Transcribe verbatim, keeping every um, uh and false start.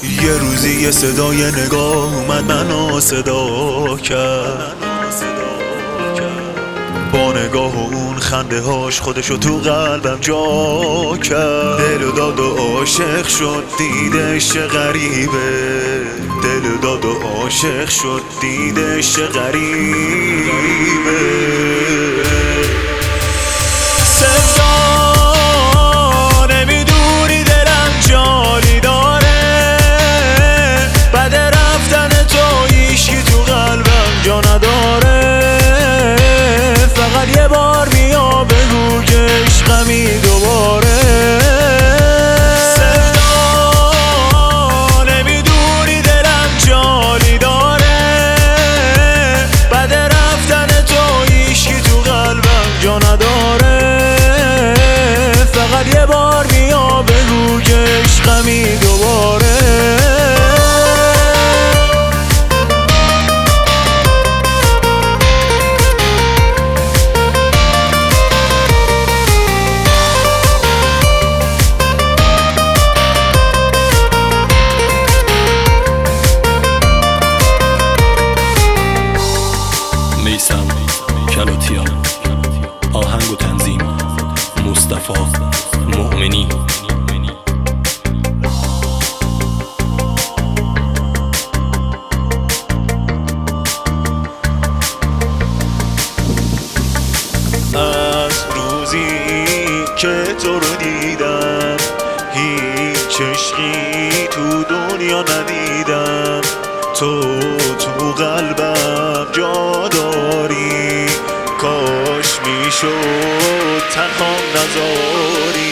یه روزی یه صدای نگاه اومد منو صدا کرد، با نگاه و اون خنده هاش خودشو تو قلبم جا کرد. دل و داد و عاشق شد دیدش چه غریبه، دل و داد و عاشق شد دیدش چه غریبه. یه بار بیا بگو که عشقمی دوباره. میثم کلاتیان، آهنگ و تنظیم مصطفی مؤمنی. از روزی که تو رو دیدم هیچ عشقی تو دنیا ندیدم. تو تو قلبم جا داری، کاش میشد تنها نذاری.